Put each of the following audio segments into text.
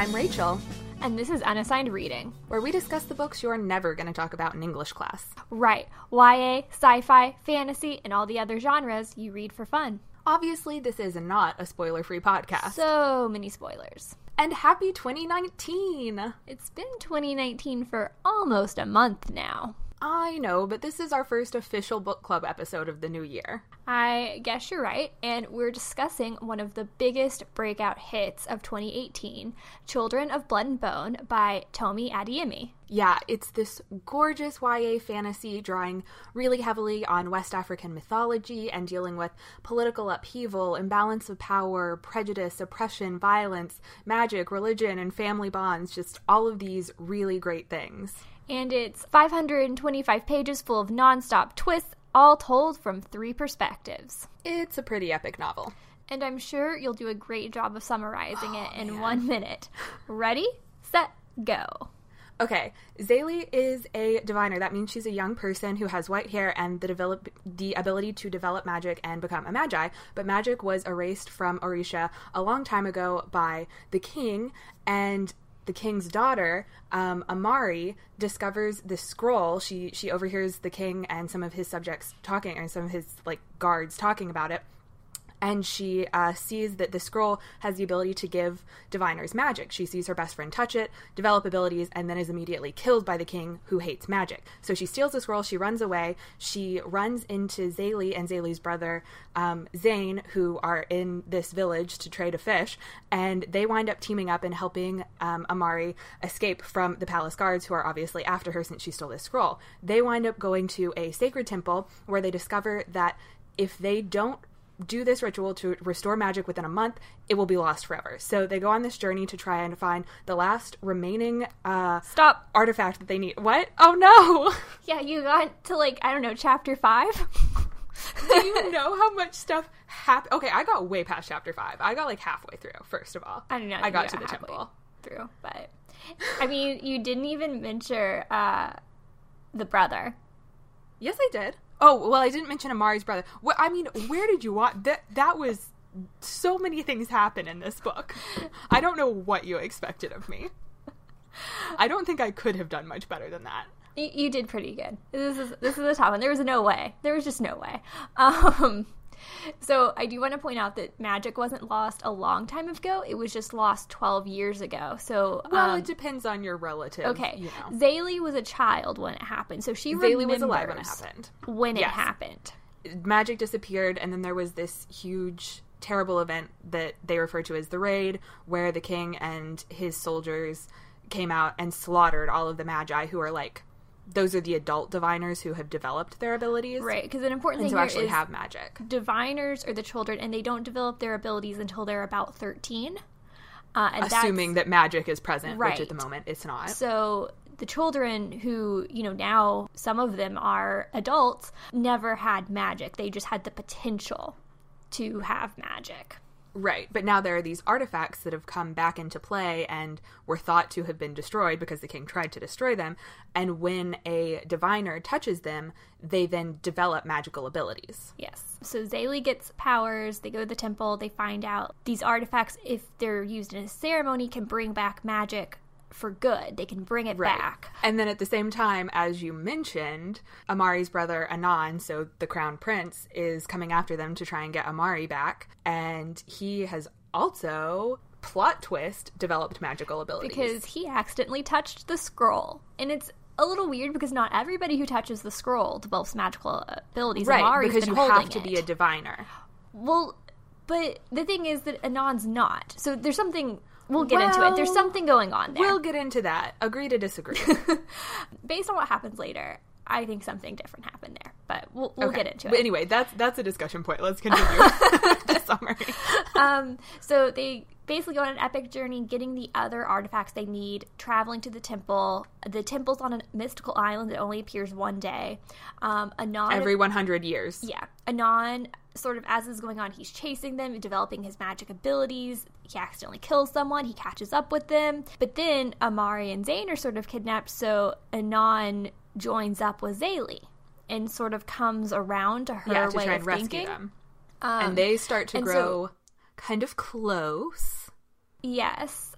I'm Rachel, And this is Unassigned Reading, where we discuss the books you're never going to talk about in English class. Right, YA, sci-fi, fantasy, and all the other genres you read for fun. Obviously, this is not a spoiler-free podcast. So many spoilers. And happy 2019! It's been 2019 for almost a month now. I know, but this is our first official book club episode of the new year. I guess you're right, and we're discussing one of the biggest breakout hits of 2018, Children of Blood and Bone by Tomi Adeyemi. Yeah, it's this gorgeous YA fantasy drawing really heavily on West African mythology and dealing with political upheaval, imbalance of power, prejudice, oppression, violence, magic, religion, and family bonds, just all of these really great things. And it's 525 pages full of nonstop twists, all told from 3 perspectives. It's a pretty epic novel. And I'm sure you'll do a great job of summarizing it in 1 minute. Ready, set, go. Okay, Zélie is a diviner. That means she's a young person who has white hair and the ability to develop magic and become a magi. But magic was erased from Orisha a long time ago by the king, and the king's daughter, Amari, discovers this scroll. She overhears the king and some of his subjects talking, or some of his guards talking about it. And she sees that the scroll has the ability to give diviners magic. She sees her best friend touch it, develop abilities, and then is immediately killed by the king, who hates magic. So she steals the scroll, she runs away, she runs into Zélie and Zélie's brother, Zane, who are in this village to trade a fish, and they wind up teaming up and helping Amari escape from the palace guards, who are obviously after her since she stole this scroll. They wind up going to a sacred temple where they discover that if they don't do this ritual to restore magic within a month, it will be lost forever. So they go on this journey to try and find the last remaining artifact that they need. What? Oh no! Yeah, you got to chapter 5? Do you know how much stuff happened? Okay, I got way past chapter 5. I got halfway through, first of all. I don't know. I got to the temple. Through, but I mean, you didn't even mention the brother. Yes, I did. Oh, well, I didn't mention Amari's brother. Well, I mean, where did you want... That was... So many things happen in this book. I don't know what you expected of me. I don't think I could have done much better than that. You did pretty good. This is the top one. There was no way. There was just no way. So I do want to point out that magic wasn't lost a long time ago. It was just lost 12 years ago. So it depends on your relative. Okay. You know. Zélie was a child when it happened. So Zélie was alive when it happened. When it happened. Magic disappeared, and then there was this huge, terrible event that they refer to as the Raid, where the king and his soldiers came out and slaughtered all of the magi who are those are the adult diviners who have developed their abilities. Right, because an important thing here here actually is have magic. Diviners are the children, and they don't develop their abilities until they're about 13. Assuming that magic is present, right. Which at the moment it's not. So the children who, now some of them are adults, never had magic. They just had the potential to have magic. Right, but now there are these artifacts that have come back into play and were thought to have been destroyed because the king tried to destroy them, and when a diviner touches them, they then develop magical abilities. Yes. So Zélie gets powers, they go to the temple, they find out these artifacts, if they're used in a ceremony, can bring back magic for good. They can bring it back. And then at the same time, as you mentioned, Amari's brother Anan, so the crown prince, is coming after them to try and get Amari back, and he has also, plot twist, developed magical abilities. Because he accidentally touched the scroll. And it's a little weird because not everybody who touches the scroll develops magical abilities. Right, Amari's because been you holding have to it. be a diviner. Well, but the thing is that Anan's not. So there's something... We'll get into it. There's something going on there. We'll get into that. Agree to disagree. Based on what happens later, I think something different happened there. But we'll get into it. But anyway, that's a discussion point. Let's continue the summary. So they basically go on an epic journey, getting the other artifacts they need, traveling to the temple. The temple's on a mystical island that only appears one day. Anan... Every 100 years. Yeah. Anan... sort of as this is going on, he's chasing them, developing his magic abilities. He accidentally kills someone. He catches up with them. But then Amari and Zane are sort of kidnapped, so Anan joins up with Zélie and sort of comes around to her way of thinking. Yeah, to try and rescue them. And they start to grow kind of close. Yes.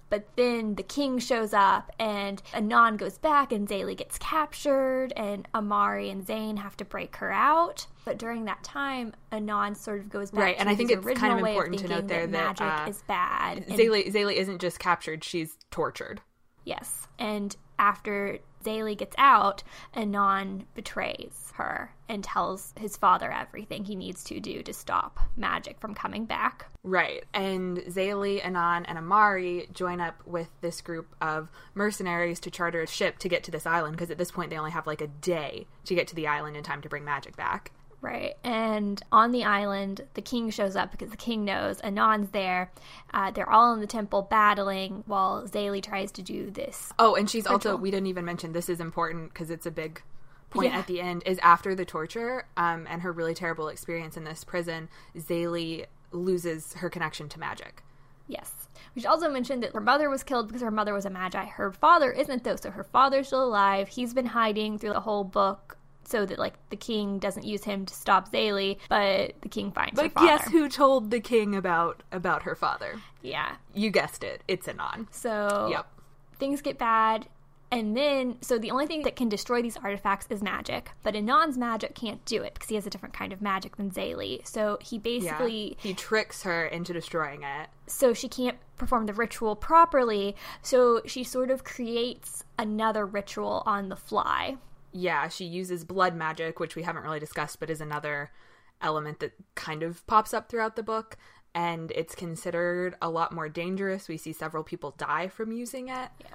But then the king shows up, and Anon goes back, and Zélie gets captured, and Amari and Zane have to break her out. But during that time, Anon sort of goes back right, to and I think his it's original kind of way important of to note there that that magic is bad. And Zélie isn't just captured, she's tortured. yes, and after Zélie gets out, Anon betrays her and tells his father everything he needs to do to stop magic from coming back. Right, and Zélie, Anon, and Amari join up with this group of mercenaries to charter a ship to get to this island, because at this point they only have like a day to get to the island in time to bring magic back. Right, and on the island, the king shows up because the king knows Anon's there. They're all in the temple battling while Zélie tries to do this. Oh, and she's also, ritual. we didn't even mention, this is important because it's a big point Yeah. at the end, is after the torture and her really terrible experience in this prison, Zélie loses her connection to magic. Yes. We should also mention that her mother was killed because her mother was a magi. Her father isn't, though, so her father's still alive. He's been hiding through the whole book so that, like, the king doesn't use him to stop Zélie, but the king finds her But father. guess who told the king about her father? Yeah. You guessed it, it's Anon. So Yep. things get bad. And then, so the only thing that can destroy these artifacts is magic. But Anon's magic can't do it because he has a different kind of magic than Zélie. So he basically... He tricks her into destroying it. So she can't perform the ritual properly. So she sort of creates another ritual on the fly. Yeah, she uses blood magic, which we haven't really discussed, but is another element that kind of pops up throughout the book. And it's considered a lot more dangerous. We see several people die from using it. Yeah.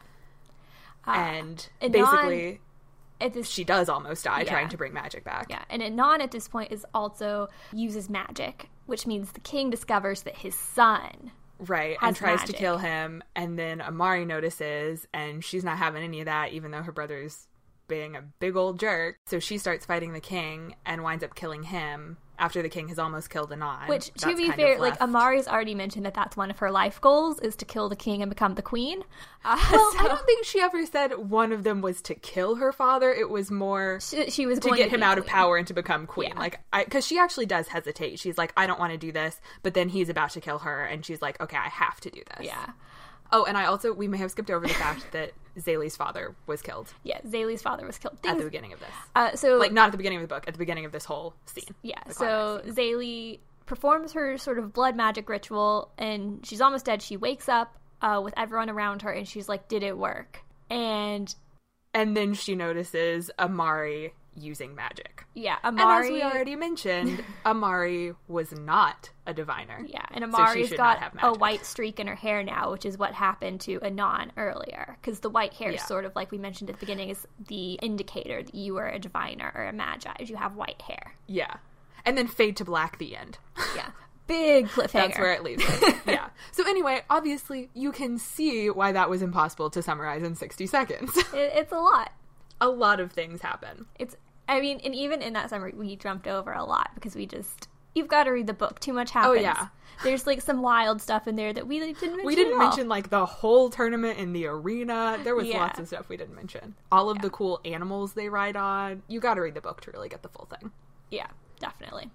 And Anon, basically, at this, she does almost die Yeah. trying to bring magic back. yeah, and Anon at this point is also uses magic, which means the king discovers that his son Right, has and tries magic. to kill him. And then Amari notices, and she's not having any of that, even though her brother's being a big old jerk. So she starts fighting the king and winds up killing him after the king has almost killed Anon. Which, to That's be kind fair, of like, left. Amari's already mentioned that that's one of her life goals, is to kill the king and become the queen. Well, So I don't think she ever said one of them was to kill her father. It was more she was to going get to him be out of queen. power and to become queen. Yeah. Like, because she actually does hesitate. She's like, I don't want to do this. But then he's about to kill her, and she's like, okay, I have to do this. Yeah. Oh, and we may have skipped over the fact that Zélie's father was killed Yeah, Zélie's father was killed. at the Things, beginning of this. so, Like, not at the beginning of the book, at the beginning of this whole scene. yeah, The so climax. Zélie performs her sort of blood magic ritual, and she's almost dead. She wakes up with everyone around her, and she's like, did it work? And then she notices Amari using magic. yeah, And Amari... as we already mentioned, Amari was not a diviner. Yeah, and So she Amari's should not got have a magic. white streak in her hair now, which is what happened to Anon earlier. Because the white hair, Yeah. sort of like we mentioned at the beginning, is the indicator that you are a diviner or a magi. You have white hair. Yeah. And then fade to black the end. Yeah. Big cliffhanger. That's where it leaves us. Yeah. So anyway, obviously, you can see why that was impossible to summarize in 60 seconds. It's a lot. A lot of things happen. I mean, and even in that summary, we jumped over a lot because you've got to read the book. Too much happens. Oh, yeah. There's like some wild stuff in there that we didn't mention. We didn't at all. mention, like, the whole tournament in the arena. There was Yeah. lots of stuff we didn't mention. All of the cool animals they ride on. You gotta read the book to really get the full thing. Yeah, definitely.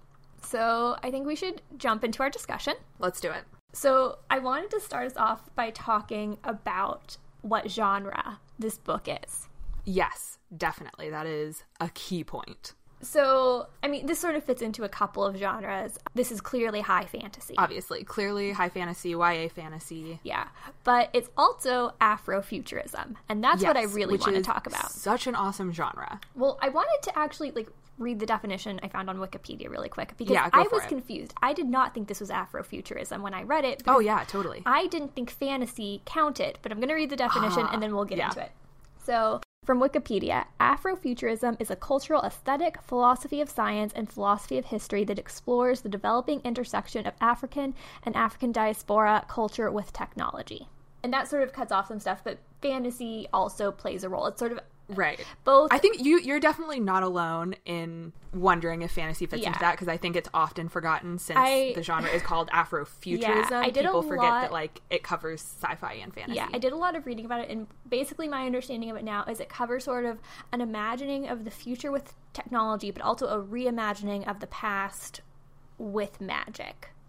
So I think we should jump into our discussion. Let's do it. So I wanted to start us off by talking about what genre this book is. Yes, definitely. That is a key point. So, I mean, this sort of fits into a couple of genres. This is clearly high fantasy. Obviously. Clearly high fantasy, YA fantasy. Yeah. But it's also Afrofuturism. And that's what I Yes, really which want to is talk about. Such an awesome genre. Well, I wanted to actually, read the definition I found on Wikipedia really quick because Yeah, go I for was it. confused. I did not think this was Afrofuturism when I read it. Oh, because yeah, totally. I didn't think fantasy counted, but I'm going to read the definition and then we'll get yeah. into it. So, from Wikipedia, Afrofuturism is a cultural aesthetic, philosophy of science, and philosophy of history that explores the developing intersection of African and African diaspora culture with technology. And that sort of cuts off some stuff, but fantasy also plays a role. It's sort of Right. both. I think you're definitely not alone in wondering if fantasy fits Yeah. into that, because I think it's often forgotten since the genre is called Afrofuturism. Yeah, I did a People forget lot- that, like, it covers sci-fi and fantasy. Yeah, I did a lot of reading about it, and basically my understanding of it now is it covers sort of an imagining of the future with technology, but also a reimagining of the past with magic.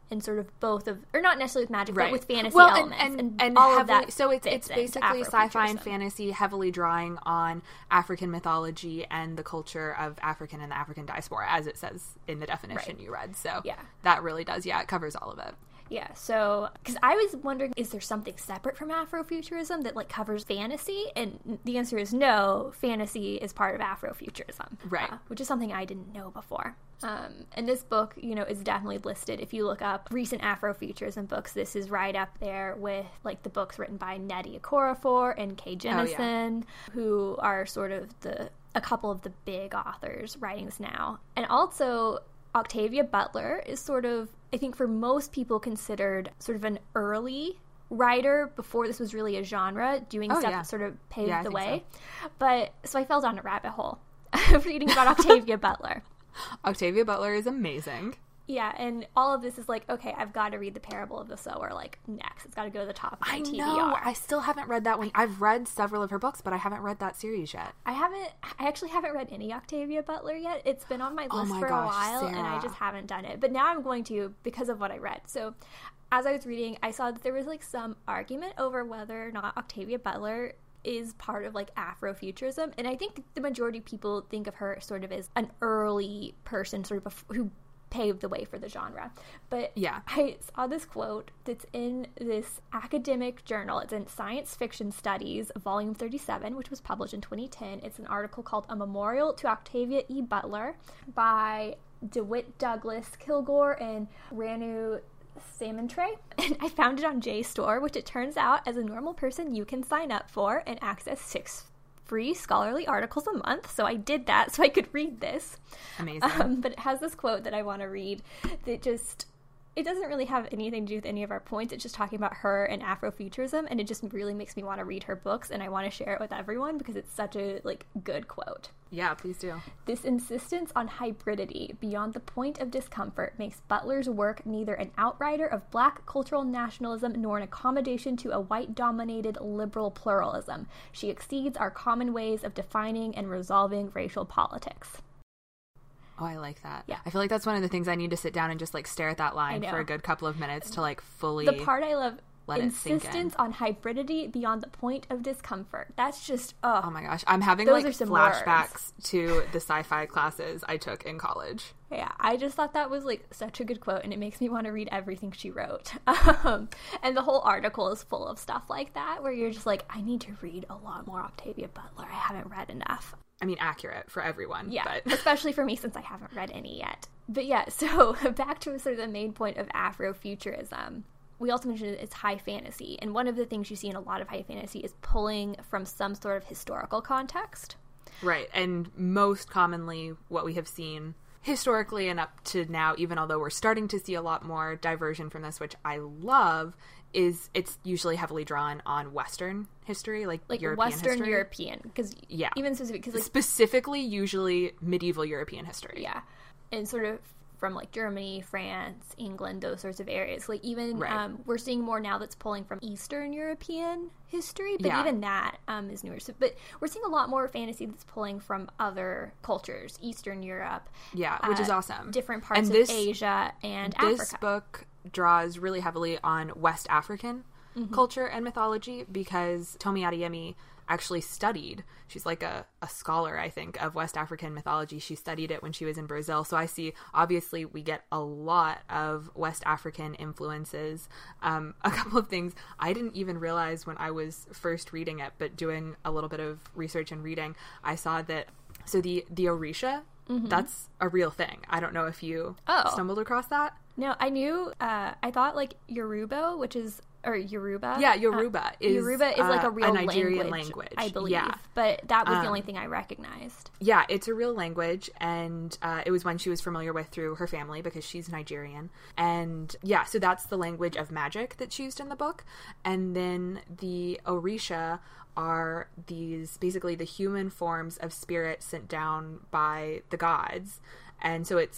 and sort of both of, or not necessarily with magic, Right. but with fantasy Well, elements and all heavily, of that. so it's fits into basically sci-fi and Afrofuturism. fantasy, heavily drawing on African mythology and the culture of African and the African diaspora, as it says in the definition you read. So Yeah. that really does, it covers all of it. Yeah, so, because I was wondering, is there something separate from Afrofuturism that, like, covers fantasy? And the answer is no, fantasy is part of Afrofuturism. Right. Which is something I didn't know before. And this book, is definitely listed. If you look up recent Afrofuturism books, this is right up there with, like, the books written by Nnedi Okorafor and Kay Jemison, who are sort of a couple of the big authors writing this now. And also, Octavia Butler is sort of, I think for most people, considered sort of an early writer before this was really a genre, doing stuff that sort of paved the way. But so I fell down a rabbit hole reading about Octavia Butler. Octavia Butler is amazing. Yeah, and all of this is like, okay, I've got to read The Parable of the Sower, like, next. It's got to go to the top of my TBR. know. I still haven't read that one. I've read several of her books, but I haven't read that series yet. I actually haven't read any Octavia Butler yet. It's been on my list for a while, and I just haven't done it. But now I'm going to, because of what I read. So as I was reading, I saw that there was, like, some argument over whether or not Octavia Butler is part of, like, Afrofuturism. And I think the majority of people think of her sort of as an early person, sort of who paved the way for the genre. But I saw this quote that's in this academic journal. It's in Science Fiction Studies, volume 37, which was published in 2010. It's an article called A Memorial to Octavia E. Butler by DeWitt Douglas Kilgore and Ranu Samantre. And I found it on JSTOR, which it turns out, as a normal person, you can sign up for and access 6 free scholarly articles a month. So I did that so I could read this. Amazing. But it has this quote that I want to read that just, it doesn't really have anything to do with any of our points. It's just talking about her and Afrofuturism, and it just really makes me want to read her books, and I want to share it with everyone because it's such a, like, good quote. Yeah, please do. This insistence on hybridity beyond the point of discomfort makes Butler's work neither an outrider of black cultural nationalism nor an accommodation to a white-dominated liberal pluralism. She exceeds our common ways of defining and resolving racial politics. Oh, I like that. Yeah. I feel like that's one of the things I need to sit down and just, like, stare at that line for a good couple of minutes to, like, fully The part I love, let it sink in. insistence on hybridity beyond the point of discomfort. That's just, Oh my gosh. I'm having, Those like, are some flashbacks to the sci-fi classes I took in college. Yeah, I just thought that was, like, such a good quote, and it makes me want to read everything she wrote. And the whole article is full of stuff like that, where you're just like, I need to read a lot more Octavia Butler. I haven't read enough. I mean, accurate for everyone. Yeah, But especially for me since I haven't read any yet. But yeah, so back to sort of the main point of Afrofuturism. We also mentioned it's high fantasy, and one of the things you see in a lot of high fantasy is pulling from some sort of historical context. Right, and most commonly what we have seen historically and up to now, even although we're starting to see a lot more diversion from this, which I love, is it's usually heavily drawn on Western history, like European Western history. European, because even specific, because, like, specifically usually medieval European history. Yeah, and sort of from, like, Germany, France, England, those sorts of areas. Like, even we're seeing more now that's pulling from Eastern European history, but even that is newer. So, but we're seeing a lot more fantasy that's pulling from other cultures, Eastern Europe. Yeah, which is awesome. Different parts of Asia and Africa. This Africa. book draws really heavily on West African culture and mythology because Tomi Adeyemi actually studied. She's like a scholar, I think, of West African mythology. She studied it when she was in Brazil. So I see, obviously, we get a lot of West African influences. A couple of things I didn't even realize when I was first reading it, but doing a little bit of research and reading, I saw that, so the Orisha, that's a real thing. I don't know if you stumbled across that. No, I knew, I thought, like, Yoruba, which is, or Yoruba. Yeah, Yoruba is like a real Nigerian language, I believe. Yeah. But that was the only thing I recognized. Yeah, it's a real language, and it was one she was familiar with through her family because she's Nigerian. And yeah, so that's the language of magic that's used in the book. And then the Orisha are these, basically the human forms of spirit sent down by the gods. And so it's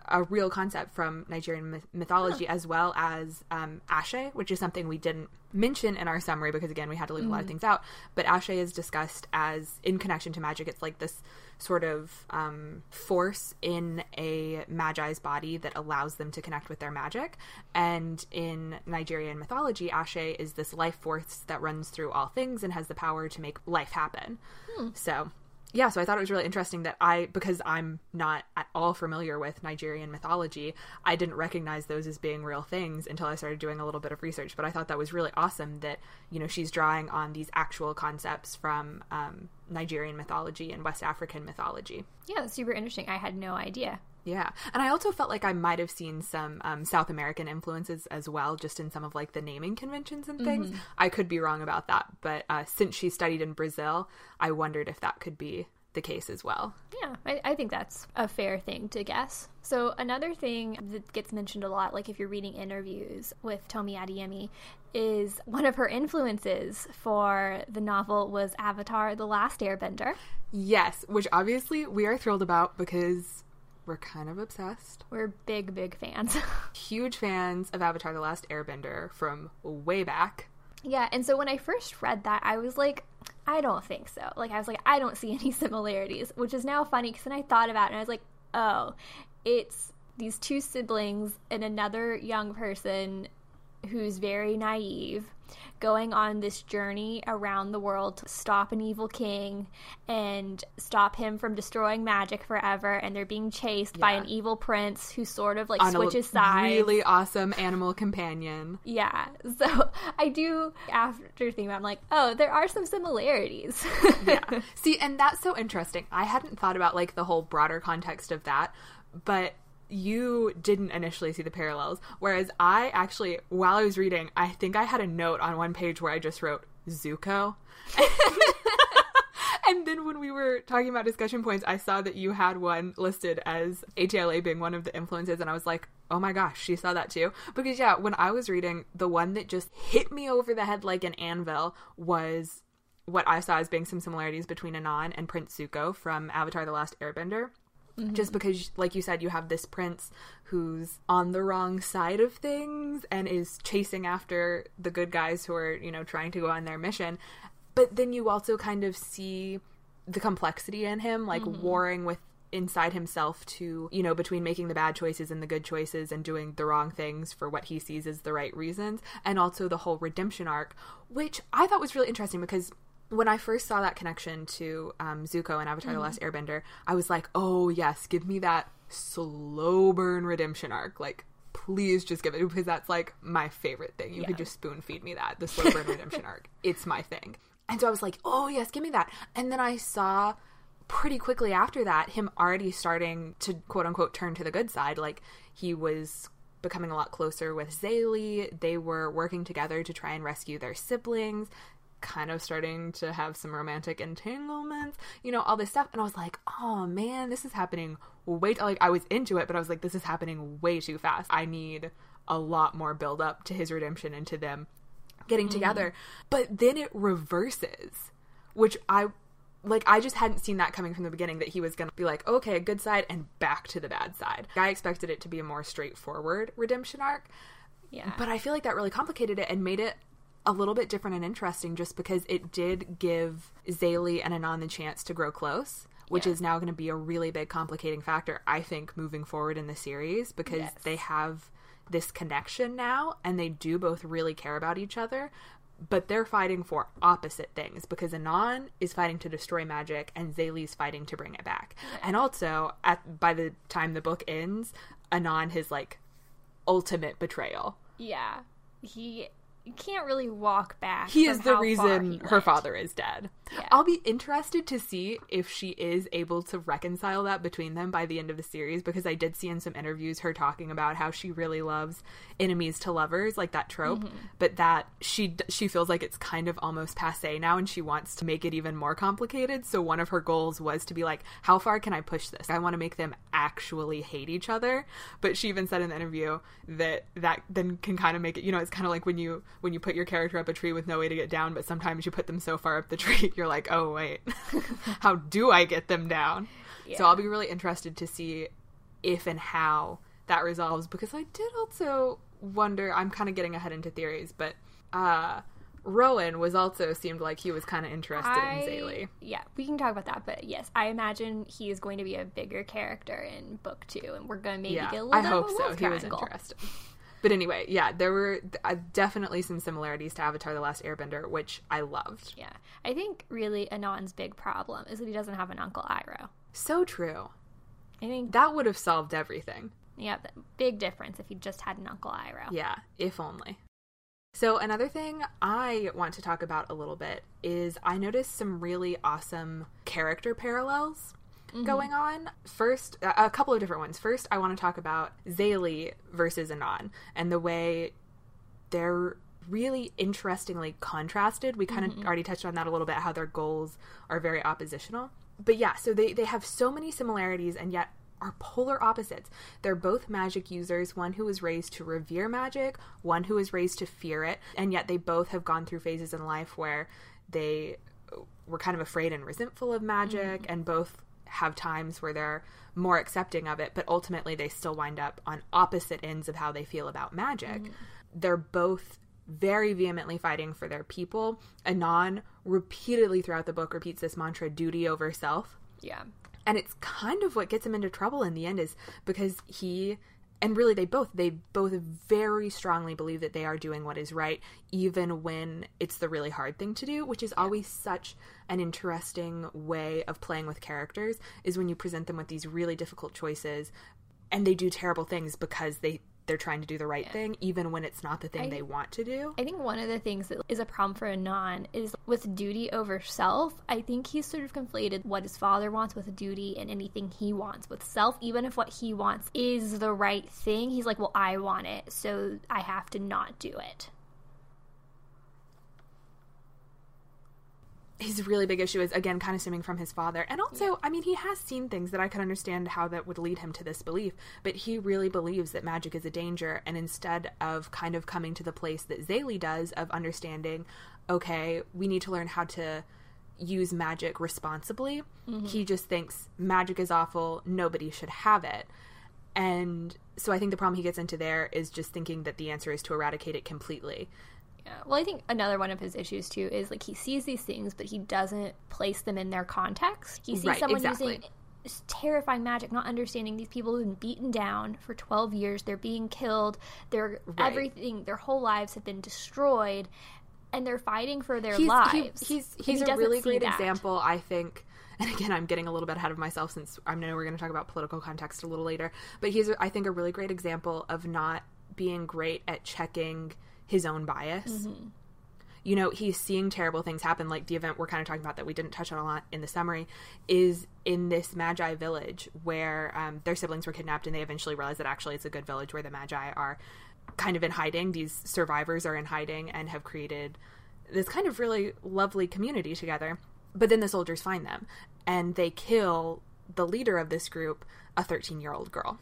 a real concept from Nigerian mythology, as well as Ashe, which is something we didn't mention in our summary because, again, we had to leave a lot of things out. But Ashe is discussed as, in connection to magic, it's like this sort of force in a magi's body that allows them to connect with their magic. And in Nigerian mythology, Ashe is this life force that runs through all things and has the power to make life happen. So yeah, so I thought it was really interesting that because I'm not at all familiar with Nigerian mythology, I didn't recognize those as being real things until I started doing a little bit of research. But I thought that was really awesome that, you know, she's drawing on these actual concepts from Nigerian mythology and West African mythology. Yeah, that's super interesting. I had no idea. Yeah. And I also felt like I might have seen some South American influences as well, just in some of like the naming conventions and things. I could be wrong about that. But since she studied in Brazil, I wondered if that could be the case as well. Yeah, I think that's a fair thing to guess. So another thing that gets mentioned a lot, like if you're reading interviews with Tomi Adeyemi, is one of her influences for the novel was Avatar: The Last Airbender. Yes, which obviously we are thrilled about because we're kind of obsessed. We're big, big fans. Huge fans of Avatar: The Last Airbender from way back. Yeah, and so when I first read that, I was like, I don't think so. Like, I was like, I don't see any similarities, which is now funny because then I thought about it and I was like, oh, it's these two siblings and another young person who's very naive going on this journey around the world to stop an evil king and stop him from destroying magic forever, and they're being chased by an evil prince who sort of like switches sides. Really awesome animal companion. Yeah, so I do, after thinking about it, I'm like, oh, there are some similarities. Yeah. See, and that's so interesting. I hadn't thought about like the whole broader context of that, but you didn't initially see the parallels, whereas I actually, while I was reading, I think I had a note on one page where I just wrote Zuko. And then when we were talking about discussion points, I saw that you had one listed as ATLA being one of the influences, and I was like, oh my gosh, she saw that too? Because yeah, when I was reading, the one that just hit me over the head like an anvil was what I saw as being some similarities between Anan and Prince Zuko from Avatar: The Last Airbender. Just because, like you said, you have this prince who's on the wrong side of things and is chasing after the good guys who are, you know, trying to go on their mission. But then you also kind of see the complexity in him, like warring with inside himself to, you know, between making the bad choices and the good choices and doing the wrong things for what he sees as the right reasons. And also the whole redemption arc, which I thought was really interesting because when I first saw that connection to Zuko and Avatar: The Last Airbender, I was like, oh yes, give me that slow burn redemption arc. Like, please just give it, because that's like my favorite thing. You could just spoon feed me that, the slow burn redemption arc. It's my thing. And so I was like, oh yes, give me that. And then I saw pretty quickly after that him already starting to quote unquote turn to the good side. Like, he was becoming a lot closer with Zaylee. They were working together to try and rescue their siblings, kind of starting to have some romantic entanglements, you know, all this stuff. And I was like, oh man, this is happening like, I was into it, but I was like, this is happening way too fast. I need a lot more build up to his redemption and to them getting together. But then it reverses, which I just hadn't seen that coming from the beginning, that he was going to be like, okay, a good side and back to the bad side. I expected it to be a more straightforward redemption arc. Yeah. But I feel like that really complicated it and made it a little bit different and interesting, just because it did give Zaylee and Anan the chance to grow close, which is now going to be a really big complicating factor, I think, moving forward in the series, because they have this connection now and they do both really care about each other, but they're fighting for opposite things, because Anan is fighting to destroy magic and Zaylee's fighting to bring it back. And also, by the time the book ends, Anan has like ultimate betrayal. Yeah. He can't really walk back. He is the reason her father is dead. Yeah. I'll be interested to see if she is able to reconcile that between them by the end of the series, because I did see in some interviews her talking about how she really loves enemies to lovers, like that trope, but that she feels like it's kind of almost passé now and she wants to make it even more complicated. So one of her goals was to be like, how far can I push this? I want to make them actually hate each other. But she even said in the interview that then can kind of make it, you know, it's kind of like when you put your character up a tree with no way to get down, but sometimes you put them so far up the tree, you're like, oh wait, how do I get them down? Yeah. So I'll be really interested to see if and how that resolves, because I did also wonder, I'm kind of getting ahead into theories, but Rowan was also seemed like he was kind of interested in Zélie. Yeah, we can talk about that, but yes, I imagine he is going to be a bigger character in book 2, and we're going to maybe get a little bit of a love triangle. He was interested. But anyway, yeah, there were definitely some similarities to Avatar: The Last Airbender, which I loved. Yeah, I think really Anand's big problem is that he doesn't have an Uncle Iroh. So true. I think that would have solved everything. Yeah, big difference if he just had an Uncle Iroh. Yeah, if only. So another thing I want to talk about a little bit is I noticed some really awesome character parallels going on. First, a couple of different ones. First, I want to talk about Zélie versus Anand and the way they're really interestingly contrasted. We kind of already touched on that a little bit, how their goals are very oppositional. But yeah, so they have so many similarities and yet are polar opposites. They're both magic users, one who was raised to revere magic, one who was raised to fear it, and yet they both have gone through phases in life where they were kind of afraid and resentful of magic, and both have times where they're more accepting of it, but ultimately they still wind up on opposite ends of how they feel about magic. They're both very vehemently fighting for their people. Anand repeatedly throughout the book repeats this mantra, duty over self. Yeah. And it's kind of what gets him into trouble in the end, is because they both very strongly believe that they are doing what is right, even when it's the really hard thing to do, which is always such an interesting way of playing with characters, is when you present them with these really difficult choices and they do terrible things because they're trying to do the right thing, even when it's not the thing they want to do. I think one of the things that is a problem for Anand is with duty over self. I think he's sort of conflated what his father wants with duty and anything he wants with self. Even if what he wants is the right thing, he's like, well, I want it, so I have to not do it. His really big issue is, again, kind of stemming from his father. And also, I mean, he has seen things that I can understand how that would lead him to this belief, but he really believes that magic is a danger. And instead of kind of coming to the place that Zélie does of understanding, okay, we need to learn how to use magic responsibly, he just thinks magic is awful, nobody should have it. And so I think the problem he gets into there is just thinking that the answer is to eradicate it completely. Well, I think another one of his issues, too, is, like, he sees these things, but he doesn't place them in their context. He sees someone using terrifying magic, not understanding these people who've been beaten down for 12 years. They're being killed. Everything, their whole lives have been destroyed, and they're fighting for their lives. He's a really great example, I think. And again, I'm getting a little bit ahead of myself since I know we're going to talk about political context a little later. But he's, I think, a really great example of not being great at checking his own bias. You know, he's seeing terrible things happen, like the event we're kind of talking about that we didn't touch on a lot in the summary is in this Magi village where their siblings were kidnapped, and they eventually realize that actually it's a good village where the Magi are kind of in hiding. These survivors are in hiding and have created this kind of really lovely community together. But then the soldiers find them, and they kill the leader of this group, a 13-year-old girl.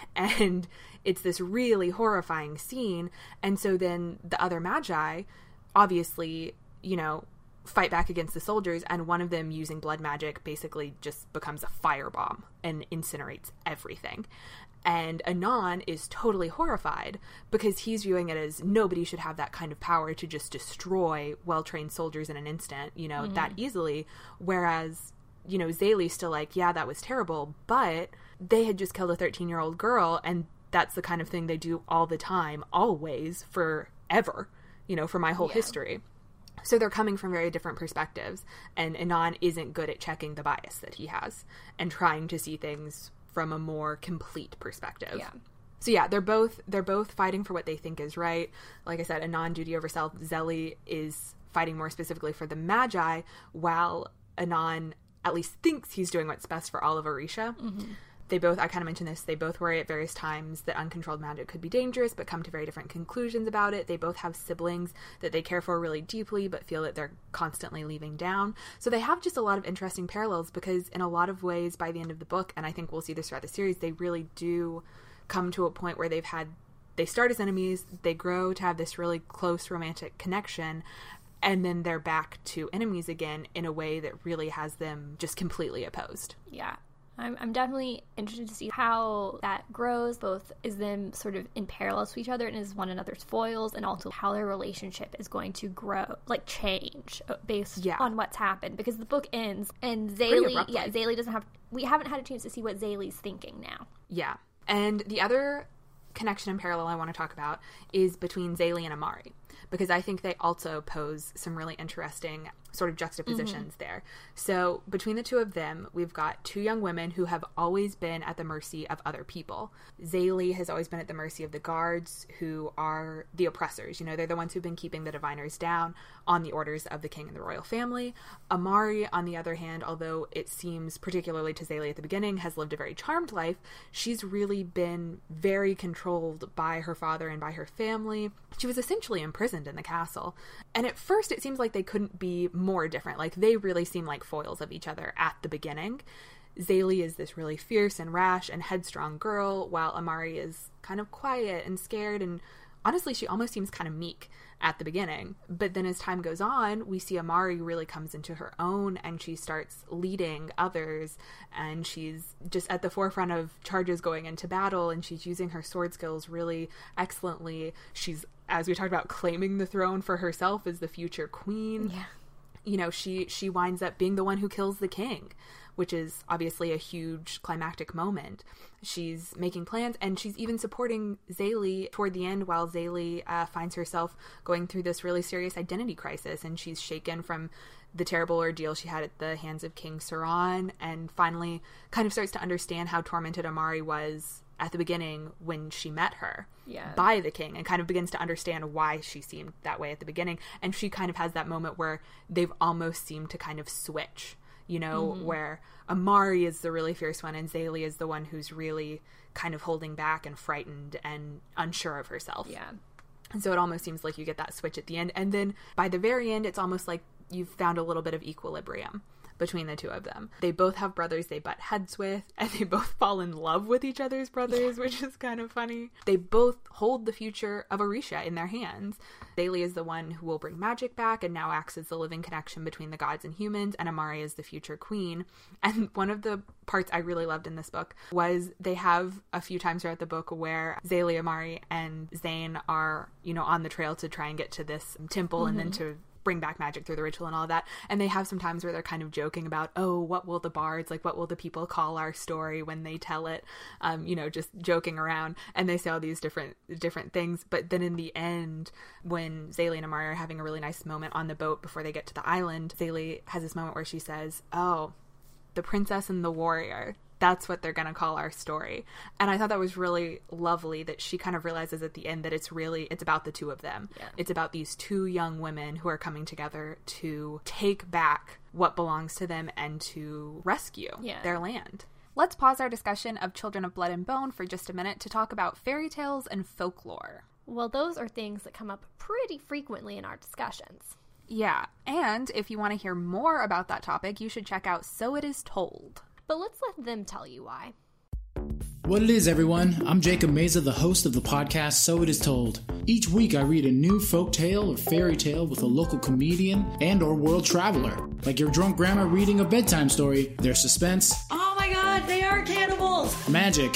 And it's this really horrifying scene. And so then the other Magi obviously, you know, fight back against the soldiers, and one of them, using blood magic, basically just becomes a firebomb and incinerates everything. And Anand is totally horrified because he's viewing it as nobody should have that kind of power to just destroy well-trained soldiers in an instant, you know, that easily. Whereas, you know, Zélie's still like, yeah, that was terrible, but they had just killed a 13-year-old girl, and that's the kind of thing they do all the time, always, forever, you know, for my whole history. So they're coming from very different perspectives, and Anand isn't good at checking the bias that he has and trying to see things from a more complete perspective. Yeah. So yeah, they're both fighting for what they think is right. Like I said, Anand, duty over self. Zélie is fighting more specifically for the Magi, while Anand at least thinks he's doing what's best for all of Orisha. They both, I kind of mentioned this, they both worry at various times that uncontrolled magic could be dangerous, but come to very different conclusions about it. They both have siblings that they care for really deeply, but feel that they're constantly leaving down. So they have just a lot of interesting parallels, because in a lot of ways, by the end of the book, and I think we'll see this throughout the series, they really do come to a point where they start as enemies, they grow to have this really close romantic connection, and then they're back to enemies again in a way that really has them just completely opposed. Yeah. I'm definitely interested to see how that grows, both is them sort of in parallel to each other and as one another's foils, and also how their relationship is going to grow, like change based on what's happened. Because the book ends and Zélie doesn't have, we haven't had a chance to see what Zélie's thinking now. Yeah. And the other connection and parallel I want to talk about is between Zélie and Amari, because I think they also pose some really interesting sort of juxtapositions there. So between the two of them, we've got two young women who have always been at the mercy of other people. Zélie has always been at the mercy of the guards, who are the oppressors. You know, they're the ones who've been keeping the diviners down on the orders of the king and the royal family. Amari, on the other hand, although it seems particularly to Zélie at the beginning, has lived a very charmed life, she's really been very controlled by her father and by her family. She was essentially imprisoned in the castle. And at first it seems like they couldn't be more different. Like, they really seem like foils of each other at the beginning. Zélie is this really fierce and rash and headstrong girl, while Amari is kind of quiet and scared, and honestly, she almost seems kind of meek at the beginning. But then as time goes on, we see Amari really comes into her own, and she starts leading others, and she's just at the forefront of charges going into battle, and she's using her sword skills really excellently. She's, as we talked about, claiming the throne for herself as the future queen. Yeah. You know, she winds up being the one who kills the king, which is obviously a huge climactic moment. She's making plans, and she's even supporting Zélie toward the end, while Zélie finds herself going through this really serious identity crisis, and she's shaken from the terrible ordeal she had at the hands of King Sauron, and finally kind of starts to understand how tormented Amari was at the beginning when she met her by the king, and kind of begins to understand why she seemed that way at the beginning. And she kind of has that moment where they've almost seemed to kind of switch, you know, where Amari is the really fierce one and Zélie is the one who's really kind of holding back and frightened and unsure of herself. Yeah. And so it almost seems like you get that switch at the end. And then by the very end, it's almost like you've found a little bit of equilibrium between the two of them. They both have brothers they butt heads with, and they both fall in love with each other's brothers, which is kind of funny. They both hold the future of Orisha in their hands. Zélie is the one who will bring magic back and now acts as the living connection between the gods and humans, and Amari is the future queen. And one of the parts I really loved in this book was they have a few times throughout the book where Zélie, Amari, and Zane are, you know, on the trail to try and get to this temple and then to bring back magic through the ritual and all of that. And they have some times where they're kind of joking about, oh, what will the bards, like, what will the people call our story when they tell it? You know, just joking around. And they say all these different things. But then in the end, when Zélie and Amari are having a really nice moment on the boat before they get to the island, Zélie has this moment where she says, oh, the princess and the warrior, that's what they're going to call our story. And I thought that was really lovely that she kind of realizes at the end that it's about the two of them. Yeah. It's about these two young women who are coming together to take back what belongs to them and to rescue their land. Let's pause our discussion of Children of Blood and Bone for just a minute to talk about fairy tales and folklore. Well, those are things that come up pretty frequently in our discussions. Yeah, and if you want to hear more about that topic, you should check out So It Is Told. But let's let them tell you why. What it is, everyone. I'm Jacob Meza, the host of the podcast So It Is Told. Each week I read a new folk tale or fairy tale with a local comedian and or world traveler. Like your drunk grandma reading a bedtime story, there's suspense. Oh my god, they are cannibals! Magic.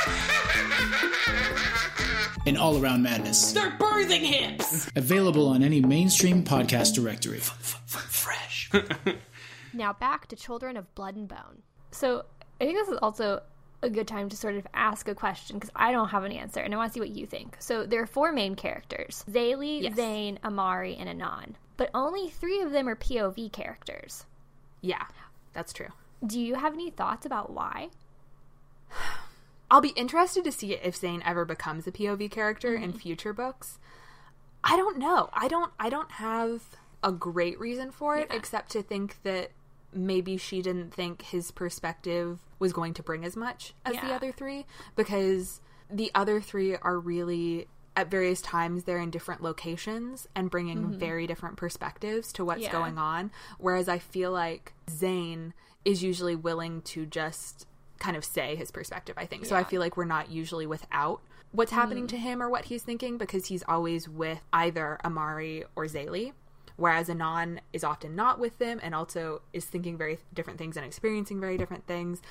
And all-around madness. They're birthing hips! Available on any mainstream podcast directory. Fresh. Now back to Children of Blood and Bone. So I think this is also a good time to sort of ask a question, because I don't have an answer, and I want to see what you think. So there are 4 main characters: Zélie, Zane, Amari, and Anan. But only 3 of them are POV characters. Yeah, that's true. Do you have any thoughts about why? I'll be interested to see if Zane ever becomes a POV character in future books. I don't know. I don't have a great reason for it, except to think that maybe she didn't think his perspective was going to bring as much as the other 3, because the other 3 are really, at various times, they're in different locations and bringing very different perspectives to what's going on, whereas I feel like Zane is usually willing to just kind of say his perspective, I think. So I feel like we're not usually without what's happening to him or what he's thinking, because he's always with either Amari or Zélie. Whereas Anan is often not with them and also is thinking very different things and experiencing very different things.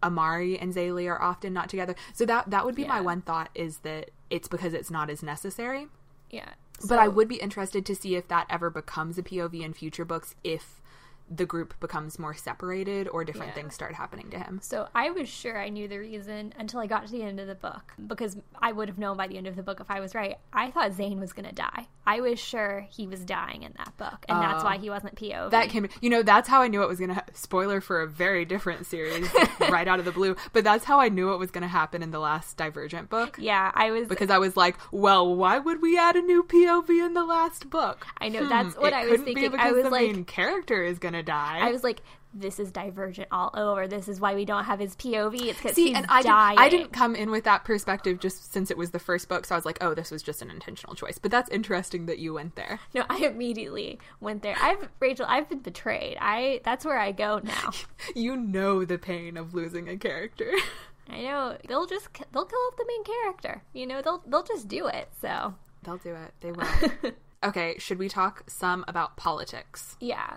Amari and Zaylee are often not together. So that would be my Yeah. one thought, is that it's because it's not as necessary. Yeah. But I would be interested to see if that ever becomes a POV in future books, if the group becomes more separated or different things start happening to him. So I was sure I knew the reason until I got to the end of the book, because I would have known by the end of the book if I was right. I thought Zane was going to die. I was sure he was dying in that book, and that's why he wasn't POV. That came, that's how I knew it was going to, spoiler for a very different series right out of the blue, but that's how I knew it was going to happen in the last Divergent book. Yeah, Because I was like, well, why would we add a new POV in the last book? I know, that's what I was couldn't thinking. Be because I was the like, main character is going to die. I was like, this is Divergent all over. This is why we don't have his POV. It's because See, he's and dying. I didn't come in with that perspective just since it was the first book, so I was like, oh, this was just an intentional choice. But that's interesting that you went there. No, I immediately went there. Rachel, I've been betrayed. That's where I go now. You know the pain of losing a character. I know. They'll kill off the main character. They'll just do it. So They'll do it. They will. Okay, should we talk some about politics? yeah.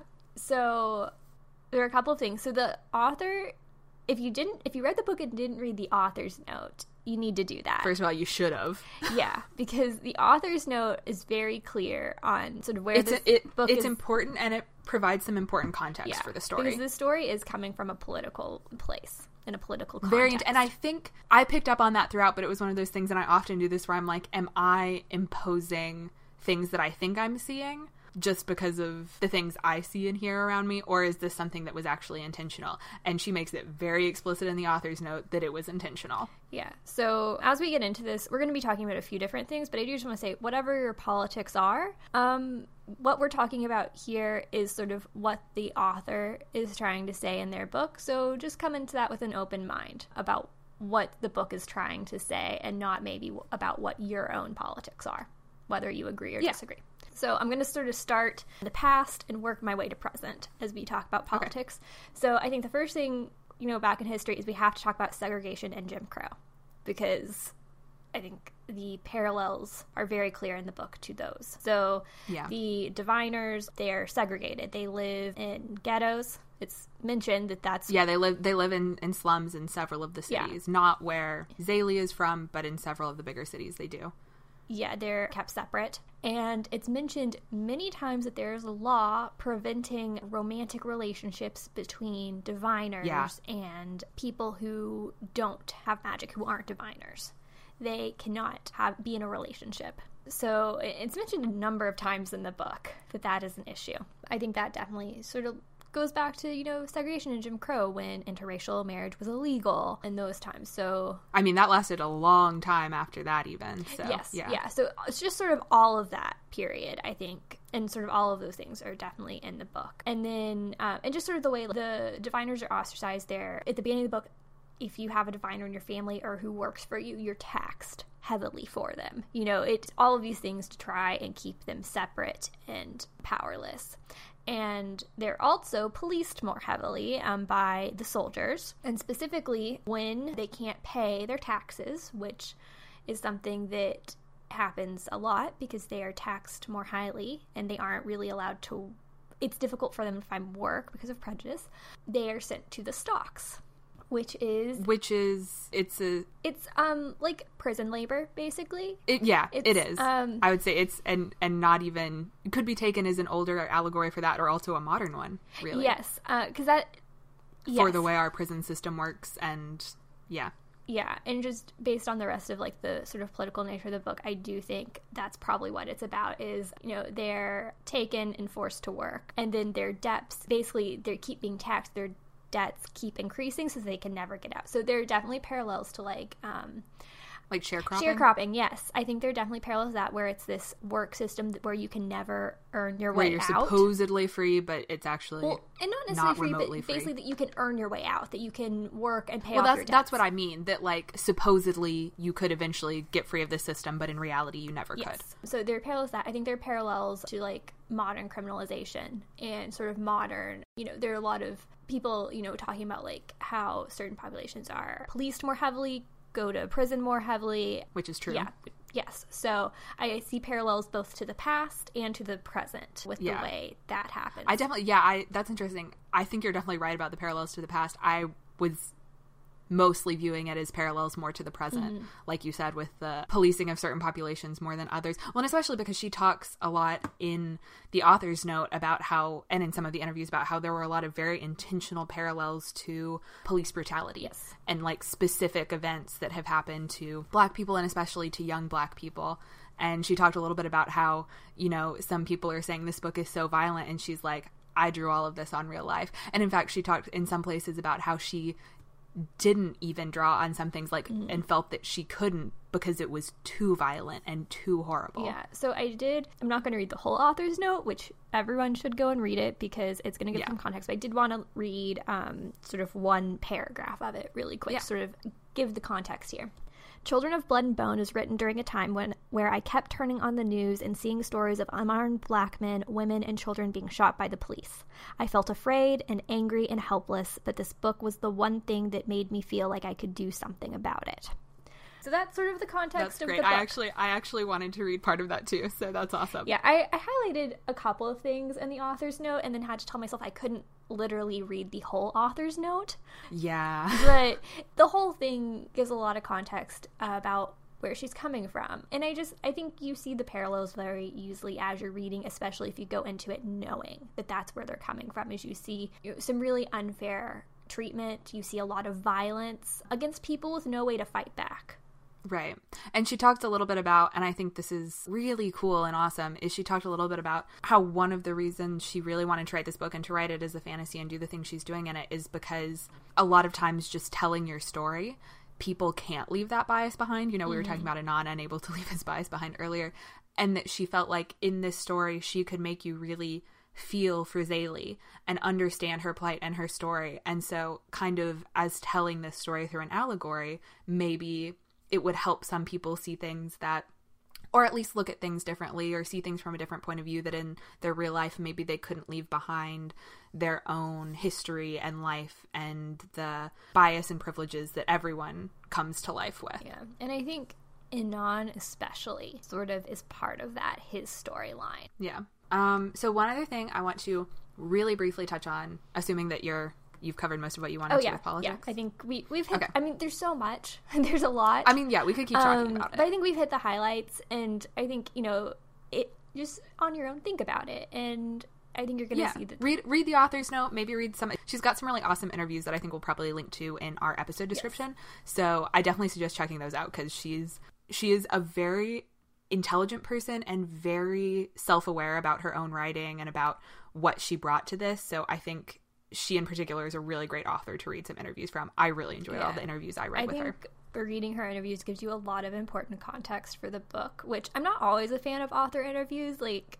So there are a couple of things. So the author, if you read the book and didn't read the author's note, you need to do that. First of all, you should have. Yeah, because the author's note is very clear on sort of where book it's is. important, and it provides some important context for the story. Because the story is coming from a political place, in a political context. Very, and I think I picked up on that throughout, but it was one of those things, and I often do this where I'm like, am I imposing things that I think I'm seeing just because of the things I see and hear around me, or is this something that was actually intentional? And she makes it very explicit in the author's note that it was intentional. Yeah. So as we get into this, we're going to be talking about a few different things, but I do just want to say, whatever your politics are, what we're talking about here is sort of what the author is trying to say in their book. So just come into that with an open mind about what the book is trying to say, and not maybe about what your own politics are, whether you agree or disagree. So I'm going to sort of start in the past and work my way to present as we talk about politics. Okay. So I think the first thing, back in history is we have to talk about segregation and Jim Crow, because I think the parallels are very clear in the book to those. So the diviners, they're segregated. They live in ghettos. It's mentioned that that's... Yeah, they live in slums in several of the cities. Not where Zaylee is from, but in several of the bigger cities they do. Yeah, they're kept separate. And it's mentioned many times that there is a law preventing romantic relationships between diviners and people who don't have magic, who aren't diviners. They cannot be in a relationship. So it's mentioned a number of times in the book that is an issue. I think that definitely sort of goes back to, segregation in Jim Crow, when interracial marriage was illegal in those times. So I mean, that lasted a long time after that even. So, yes. Yeah. So it's just sort of all of that period, I think. And sort of all of those things are definitely in the book. And then, and just sort of the way the diviners are ostracized there. At the beginning of the book, if you have a diviner in your family or who works for you, you're taxed heavily for them. It's all of these things to try and keep them separate and powerless. And they're also policed more heavily by the soldiers, and specifically when they can't pay their taxes, which is something that happens a lot because they are taxed more highly and they aren't really allowed to, it's difficult for them to find work because of prejudice. They are sent to the stocks, which is it's like prison labor, basically. It is. I would say it's and not even, it could be taken as an older allegory for that, or also a modern one, really. Yes, because for the way our prison system works, and and just based on the rest of the sort of political nature of the book, I do think that's probably what it's about. Is they're taken and forced to work, and then their debts, basically they keep being taxed. Their debts keep increasing so they can never get out. So there are definitely parallels to like sharecropping? Sharecropping, yes. I think there are definitely parallels to that, where it's this work system where you can never earn your way out. Where you're supposedly free, but it's actually and not necessarily not free, but basically that you can earn your way out, that you can work and pay off your debts. That's what I mean, that supposedly you could eventually get free of this system, but in reality you never could. So there are parallels to that. I think there are parallels to modern criminalization and sort of modern, there are a lot of people, talking about how certain populations are policed more heavily, go to prison more heavily. Which is true. Yeah. Yes. So I see parallels both to the past and to the present with the way that happens. That's interesting. I think you're definitely right about the parallels to the past. I was mostly viewing it as parallels more to the present, like you said, with the policing of certain populations more than others. Well, and especially because she talks a lot in the author's note about how, and in some of the interviews, about how there were a lot of very intentional parallels to police brutality. Yes. And like specific events that have happened to Black people and especially to young Black people. And she talked a little bit about how, you know, some people are saying this book is so violent, and she's like, I drew all of this on real life. And in fact, she talked in some places about how she didn't even draw on some things, like, and felt that she couldn't because it was too violent and too horrible. Yeah, so I'm not going to read the whole author's note, which everyone should go and read it because it's going to give some context, but I did want to read sort of one paragraph of it really quick, sort of give the context here. Children of Blood and Bone is written during a time where I kept turning on the news and seeing stories of unarmed Black men, women, and children being shot by the police. I felt afraid and angry and helpless, but this book was the one thing that made me feel like I could do something about it. So that's sort of the context of the book. I actually wanted to read part of that too, so that's awesome. Yeah, I highlighted a couple of things in the author's note and then had to tell myself I couldn't literally read the whole author's note. Yeah. But the whole thing gives a lot of context about where she's coming from. And I think you see the parallels very easily as you're reading, especially if you go into it knowing that that's where they're coming from, as you see some really unfair treatment. You see a lot of violence against people with no way to fight back. Right. And she talked a little bit about, and I think this is really cool and awesome, is she talked a little bit about how one of the reasons she really wanted to write this book and to write it as a fantasy and do the things she's doing in it is because a lot of times just telling your story, people can't leave that bias behind. You know, we were talking about Anon unable to leave his bias behind earlier, and that she felt like in this story she could make you really feel for Zélie and understand her plight and her story. And so kind of as telling this story through an allegory, maybe it would help some people see things that, or at least look at things differently or see things from a different point of view that in their real life maybe they couldn't leave behind their own history and life and the bias and privileges that everyone comes to life with. Yeah, and I think Anon especially sort of is part of that, his storyline. Yeah. So one other thing I want to really briefly touch on, assuming that you've covered most of what you wanted to with politics. Yeah, I think we've hit, I mean, there's so much. There's a lot. I mean, yeah, we could keep talking about it. But I think we've hit the highlights, and I think, it just on your own, think about it, and I think you're going to see that. Read the author's note, maybe read some. She's got some really awesome interviews that I think we'll probably link to in our episode description. Yes. So I definitely suggest checking those out because she is a very intelligent person and very self-aware about her own writing and about what she brought to this. So I think she in particular is a really great author to read some interviews from. I really enjoyed all the interviews I read with her. I think reading her interviews gives you a lot of important context for the book, which I'm not always a fan of author interviews. Like,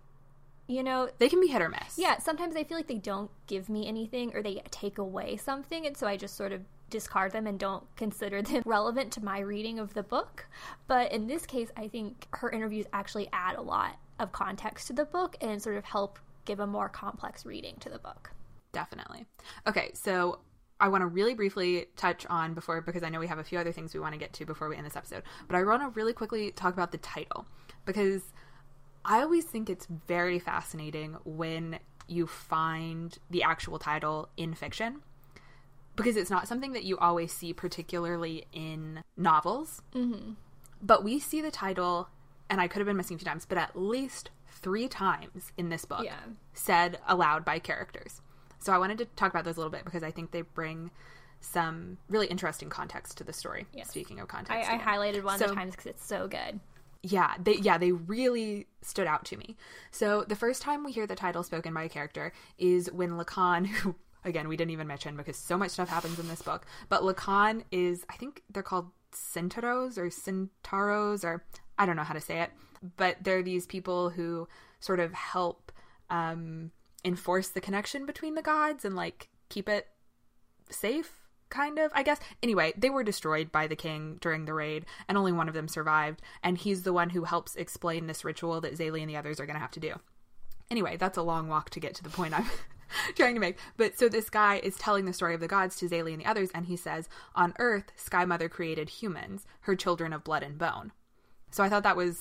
they can be hit or miss. Yeah, sometimes I feel like they don't give me anything or they take away something, and so I just sort of discard them and don't consider them relevant to my reading of the book. But in this case, I think her interviews actually add a lot of context to the book and sort of help give a more complex reading to the book. Definitely. Okay, so I want to really briefly touch on because I know we have a few other things we want to get to before we end this episode, but I want to really quickly talk about the title, because I always think it's very fascinating when you find the actual title in fiction, because it's not something that you always see, particularly in novels. Mm-hmm. But we see the title, and I could have been missing a few times, but at least 3 times in this book said aloud by characters. So I wanted to talk about those a little bit because I think they bring some really interesting context to the story. Yes. Speaking of context. I highlighted one of the times because it's so good. Yeah, they really stood out to me. So the first time we hear the title spoken by a character is when Lacan, who, again, we didn't even mention because so much stuff happens in this book, but Lacan is, I think they're called Centauros, or I don't know how to say it, but they're these people who sort of help enforce the connection between the gods and like keep it safe, kind of, I guess. Anyway, they were destroyed by the king during the raid, and only one of them survived, and he's the one who helps explain this ritual that Zélie and the others are going to have to do. Anyway, that's a long walk to get to the point I'm trying to make. But so this guy is telling the story of the gods to Zélie and the others, and he says, on Earth, Sky Mother created humans, her children of blood and bone. So I thought that was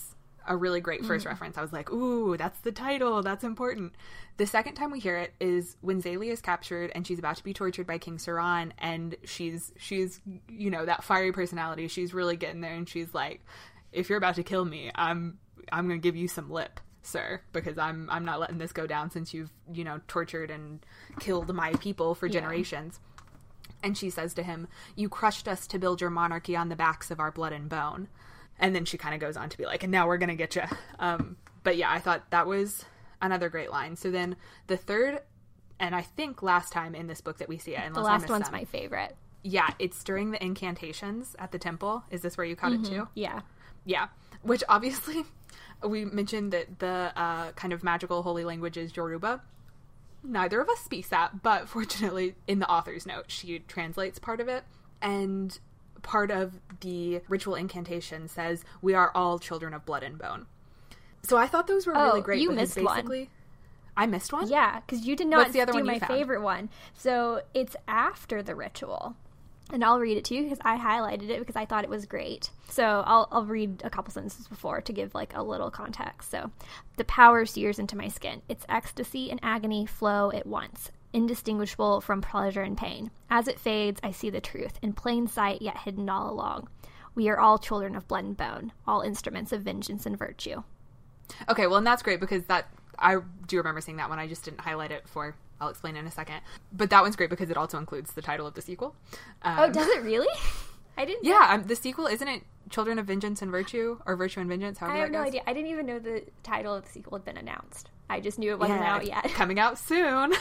a really great first reference. I was like, ooh, that's the title. That's important. The second time we hear it is when Zélie is captured and she's about to be tortured by King Saran, and she's you know, that fiery personality. She's really getting there, and she's like, if you're about to kill me, I'm going to give you some lip, sir, because I'm not letting this go down since you've, you know, tortured and killed my people for generations. And she says to him, you crushed us to build your monarchy on the backs of our blood and bone. And then she kind of goes on to be like, and now we're going to get you. But yeah, I thought that was another great line. So then the third, and I think last time in this book that we see it, unless the last I one's missed my favorite. Yeah, it's during the incantations at the temple. Is this where you caught it too? Yeah. Yeah, which obviously we mentioned that the kind of magical holy language is Yoruba. Neither of us speaks that, but fortunately in the author's note, she translates part of it. And part of the ritual incantation says, we are all children of blood and bone. So I thought those were really great. You missed one. I missed one? Yeah, because you did not What's the other do one my you found? favorite one. So it's after the ritual. And I'll read it to you because I highlighted it because I thought it was great. So I'll read a couple sentences before to give like a little context. So the power sears into my skin. Its ecstasy and agony flow at once, indistinguishable from pleasure and pain. As it fades, I see the truth, in plain sight yet hidden all along. We are all children of blood and bone, all instruments of vengeance and virtue. Okay, well, and that's great because I do remember seeing that one. I just didn't highlight it for... I'll explain in a second. But that one's great because it also includes the title of the sequel. Oh, does it really? I didn't know. Yeah, the sequel, isn't it Children of Vengeance and Virtue? Or Virtue and Vengeance, however I have that no goes? idea. I didn't even know the title of the sequel had been announced. I just knew it wasn't out yet. Coming out soon.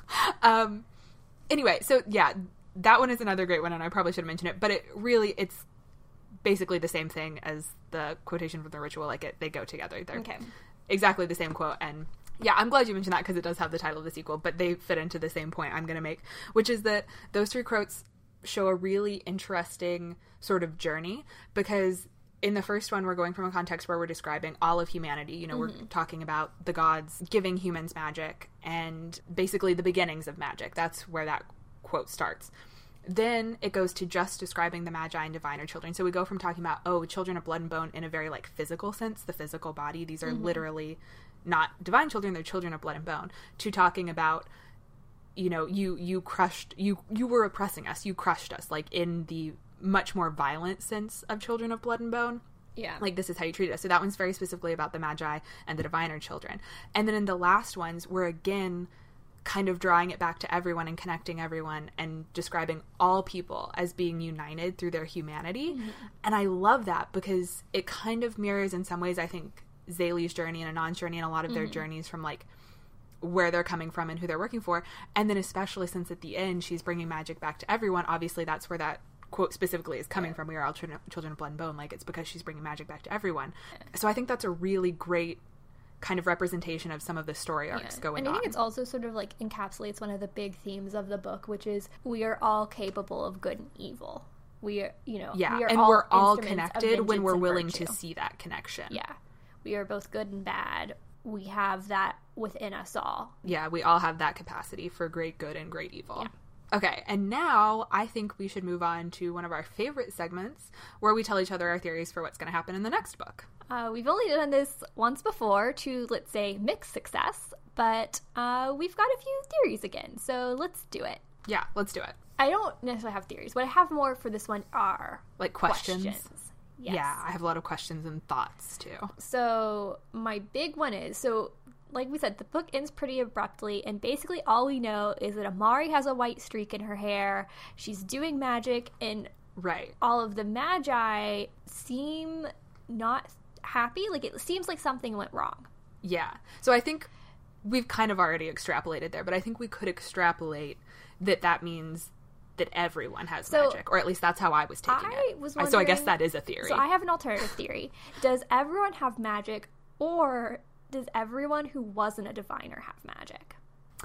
Anyway, so yeah, that one is another great one, and I probably should have mentioned it. But it's basically the same thing as the quotation from the ritual. Like, they go together. They're Okay. exactly the same quote, and... Yeah, I'm glad you mentioned that because it does have the title of the sequel, but they fit into the same point I'm going to make, which is that those three quotes show a really interesting sort of journey because in the first one, we're going from a context where we're describing all of humanity. You know, we're talking about the gods giving humans magic and basically the beginnings of magic. That's where that quote starts. Then it goes to just describing the Magi and diviner children. So we go from talking about, children of blood and bone in a very like physical sense, the physical body. These are literally not divine children, they're children of blood and bone, to talking about, you know, you crushed, you were oppressing us, you crushed us, like in the much more violent sense of children of blood and bone. Yeah. Like, this is how you treated us. So that one's very specifically about the Magi and the diviner children. And then in the last ones, we're again kind of drawing it back to everyone and connecting everyone and describing all people as being united through their humanity. And I love that because it kind of mirrors in some ways, I think, Zélie's journey and Anand's journey and a lot of their journeys from like where they're coming from and who they're working for. And then especially since at the end she's bringing magic back to everyone, obviously that's where that quote specifically is coming from. We are all children of blood and bone. Like, it's because she's bringing magic back to everyone. So I think that's a really great kind of representation of some of the story arcs going on. And I think it's also sort of like encapsulates one of the big themes of the book, which is we are all capable of good and evil. We are, you know, we're all instruments of connected when vengeance we're and willing virtue. to see that connection. Yeah. We are both good and bad. We have that within us all. Yeah, we all have that capacity for great good and great evil. Yeah. Okay, and now I think we should move on to one of our favorite segments where we tell each other our theories for what's going to happen in the next book. We've only done this once before to, let's say, mixed success, but we've got a few theories again, so let's do it. Yeah, let's do it. I don't necessarily have theories. What I have more for this one are... Like questions? Yes. Yeah, I have a lot of questions and thoughts, too. So, my big one is... So, like we said, the book ends pretty abruptly, and basically all we know is that Amari has a white streak in her hair, she's doing magic, and right. all of the Magi seem not happy. Like, it seems like something went wrong. Yeah. So I think we've kind of already extrapolated there, but I think we could extrapolate that means that everyone has magic, or at least that's how I was taking it. So I guess that is a theory. So I have an alternative theory. Does everyone have magic, or does everyone who wasn't a diviner have magic?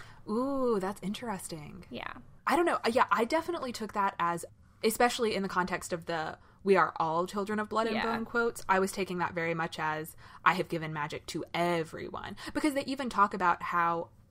Ooh, that's interesting. Yeah. I don't know. Yeah, I definitely took that as, especially in the context of the we are all children of blood and bone quotes, I was taking that very much as I have given magic to everyone. Because they even talk about how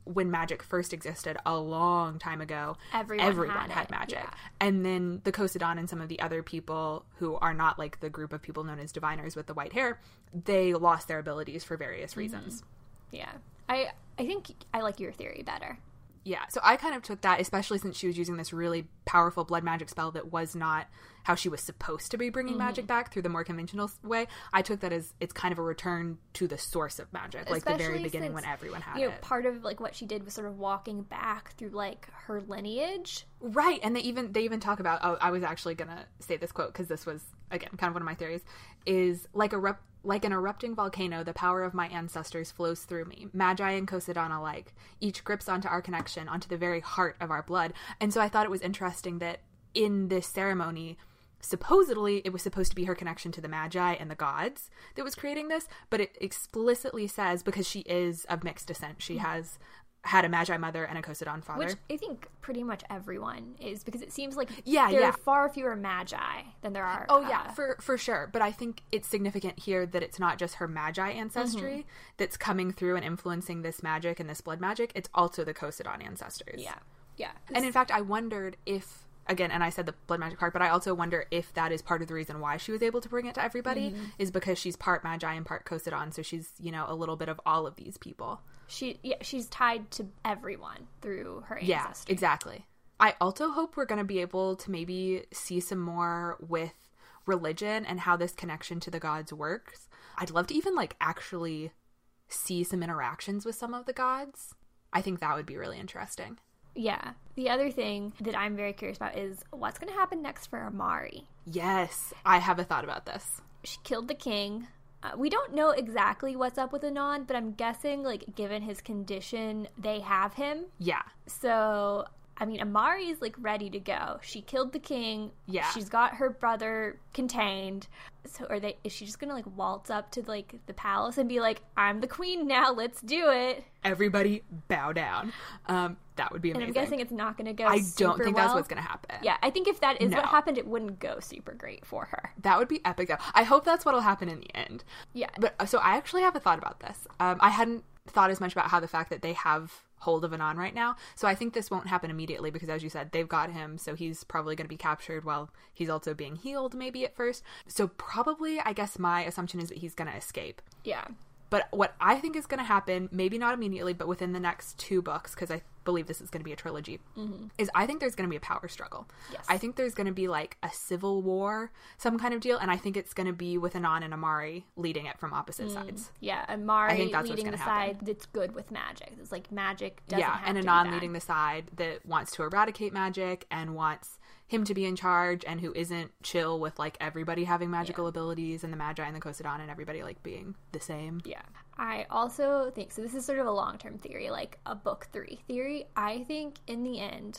when magic first existed a long time ago, Everyone had magic. Yeah. And then the Kosadon and some of the other people who are not like the group of people known as diviners with the white hair, they lost their abilities for various reasons. Yeah. I think I like your theory better. Yeah, so I kind of took that, especially since she was using this really powerful blood magic spell that was not how she was supposed to be bringing magic back through the more conventional way. I took that as it's kind of a return to the source of magic, like the very beginning when everyone had it. Part of like what she did was sort of walking back through like her lineage. Right, and they even talk about, I was actually going to say this quote because this was, again, kind of one of my theories, is like an erupting volcano, the power of my ancestors flows through me. Magi and Kosadon alike. Each grips onto our connection, onto the very heart of our blood. And so I thought it was interesting that in this ceremony, supposedly it was supposed to be her connection to the Magi and the gods that was creating this, but it explicitly says, because she is of mixed descent, she has had a Magi mother and a Kosadon father. Which I think pretty much everyone is, because it seems like there are far fewer Magi than there are. Oh, yeah, for sure. But I think it's significant here that it's not just her Magi ancestry that's coming through and influencing this magic and this blood magic. It's also the Kosadon ancestors. Yeah. Yeah. And in fact, I wondered if, again, and I said the blood magic part, but I also wonder if that is part of the reason why she was able to bring it to everybody, is because she's part Magi and part Kosadon, so she's, a little bit of all of these people. She's tied to everyone through her ancestry. Yeah, exactly. I also hope we're going to be able to maybe see some more with religion and how this connection to the gods works. I'd love to even actually see some interactions with some of the gods. I think that would be really interesting. Yeah. The other thing that I'm very curious about is what's going to happen next for Amari. Yes, I have a thought about this. She killed the king. We don't know exactly what's up with Anon, but I'm guessing, given his condition, they have him. Yeah. So, Amari's, ready to go. She killed the king. Yeah. She's got her brother contained. So, is she just gonna, waltz up to, the palace and be like, I'm the queen now, let's do it? Everybody bow down. That would be amazing. And I'm guessing it's not gonna go I super don't think well. that's what's gonna happen. Yeah, I think if that is what happened, it wouldn't go super great for her. That would be epic, though. I hope that's what'll happen in the end. Yeah. But, so I actually have a thought about this. I hadn't thought as much about how the fact that they have hold of Anon right now. So I think this won't happen immediately because, as you said, they've got him, so he's probably going to be captured while he's also being healed maybe at first. So probably, I guess my assumption is that he's going to escape. Yeah. But what I think is going to happen, maybe not immediately, but within the next 2 books, because I believe this is going to be a trilogy, is I think there's going to be a power struggle. Yes. I think there's going to be a civil war, some kind of deal, and I think it's going to be with Anon and Amari leading it from opposite sides. Yeah, Amari I think that's leading the what's gonna side that's good with magic. It's magic doesn't have and to be Anon bad. leading the side that wants to eradicate magic and wants him to be in charge and who isn't chill with everybody having magical abilities and the Magi and the Kosadon and everybody being the same. Yeah. I also think, so this is sort of a long-term theory, a book 3 theory. I think in the end,